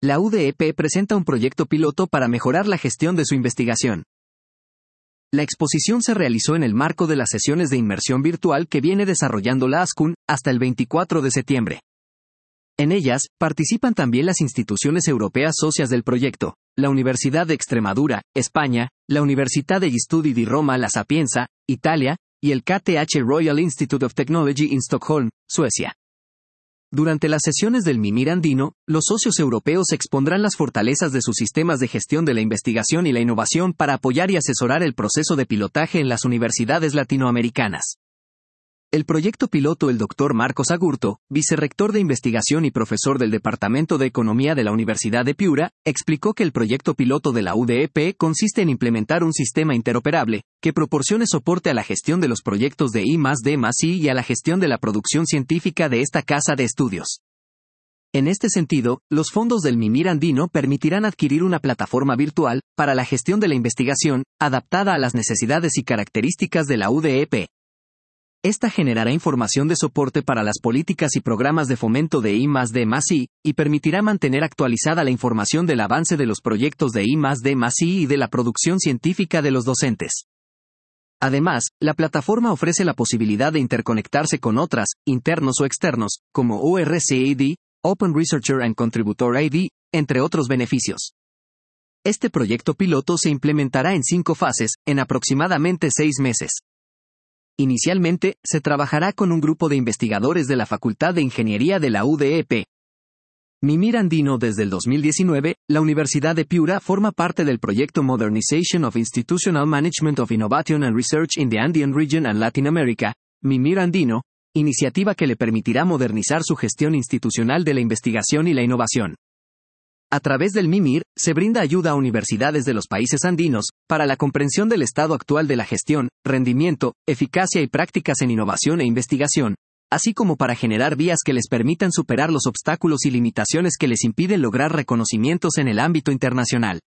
la UDEP presenta un proyecto piloto para mejorar la gestión de su investigación. La exposición se realizó en el marco de las sesiones de inmersión virtual que viene desarrollando la ASCUN hasta el 24 de septiembre. En ellas, participan también las instituciones europeas socias del proyecto, la Universidad de Extremadura, España, la Università degli Studi di Roma La Sapienza, Italia, y el KTH Royal Institute of Technology in Stockholm, Suecia. Durante las sesiones del MIMIR andino, los socios europeos expondrán las fortalezas de sus sistemas de gestión de la investigación y la innovación para apoyar y asesorar el proceso de pilotaje en las universidades latinoamericanas. El proyecto piloto el Dr. Marcos Agurto, vicerrector de investigación y profesor del Departamento de Economía de la Universidad de Piura, explicó que el proyecto piloto de la UDEP consiste en implementar un sistema interoperable, que proporcione soporte a la gestión de los proyectos de I+D+I y a la gestión de la producción científica de esta casa de estudios. En este sentido, los fondos del MIMIR andino permitirán adquirir una plataforma virtual, para la gestión de la investigación, adaptada a las necesidades y características de la UDEP. Esta generará información de soporte para las políticas y programas de fomento de I+D+I, y permitirá mantener actualizada la información del avance de los proyectos de I+D+I y de la producción científica de los docentes. Además, la plataforma ofrece la posibilidad de interconectarse con otras, internos o externos, como ORCID, Open Researcher and Contributor ID, entre otros beneficios. Este proyecto piloto se implementará en 5 fases, en aproximadamente 6 meses. Inicialmente, se trabajará con un grupo de investigadores de la Facultad de Ingeniería de la UDEP. MIMIR andino. Desde el 2019, la Universidad de Piura forma parte del proyecto Modernization of Institutional Management of Innovation and Research in the Andean Region and Latin America, MIMIR andino, iniciativa que le permitirá modernizar su gestión institucional de la investigación y la innovación. A través del MIMIR, se brinda ayuda a universidades de los países andinos, para la comprensión del estado actual de la gestión, rendimiento, eficacia y prácticas en innovación e investigación, así como para generar vías que les permitan superar los obstáculos y limitaciones que les impiden lograr reconocimientos en el ámbito internacional.